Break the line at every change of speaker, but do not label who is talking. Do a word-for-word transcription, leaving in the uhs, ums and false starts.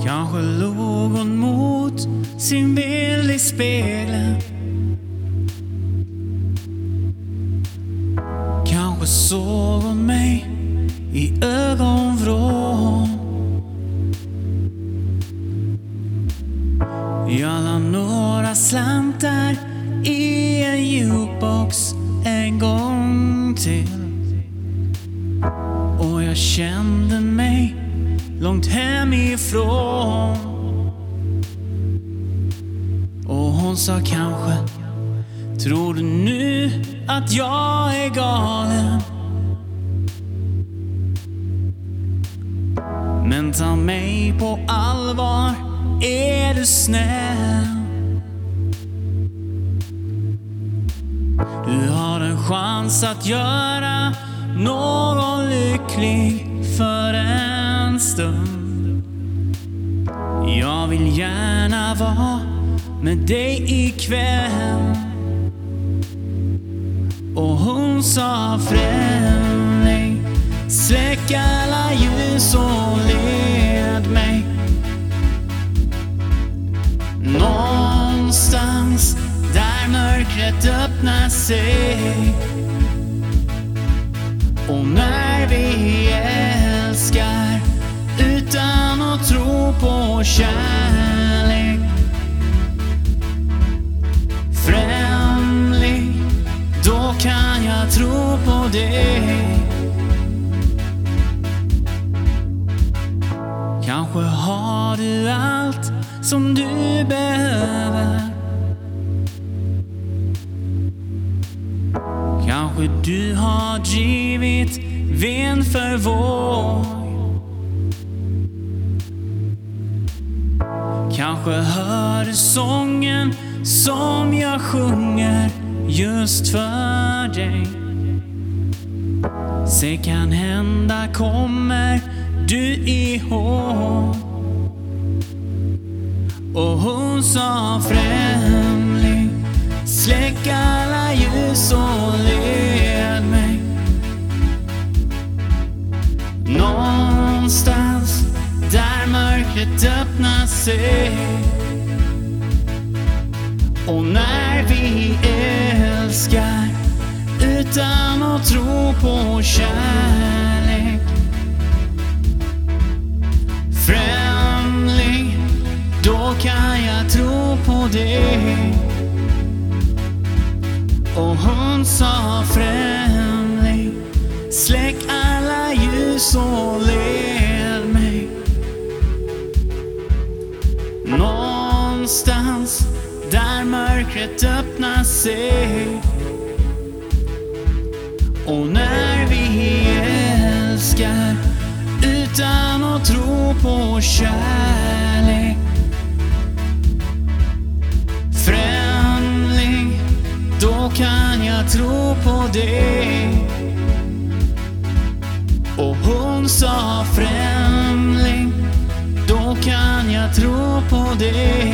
Kanske låg hon mot sin bild i spegeln. Kanske såg hon mig i ögonvrån. Jag la några slantar i en jukebox en gång till. Och jag kände mig långt hemifrån. Och hon sa kanske, tror du nu att jag är galen? Men ta mig på allvar, är du snäll? Du har en chans att göra någon lycklig för en stund. Jag vill gärna vara med dig ikväll. Och hon sa, främling, släck alla ljus och led mig någonstans där mörkret öppnar sig. Och när vi älskar utan att tro på kärlek, främling, då kan jag tro på dig. Kanske har du allt som du behöver. Kanske du har drivit vind för våg. Kanske hör du sången som jag sjunger just för dig. Se, kan hända kommer du ihåg. Och hon sa, främling, släck alla ljus och led mig någonstans där mörkret öppnar sig. Och när vi älskar utan att tro på kärlek, främling, då kan jag tro på dig. Och hon sa, främling, släck alla ljus och led mig någonstans där mörkret öppnar sig. Och när vi älskar utan att tro på kärlek, främling, då kan jag tro på dig. Och hon sa, främling, då kan jag tro på dig.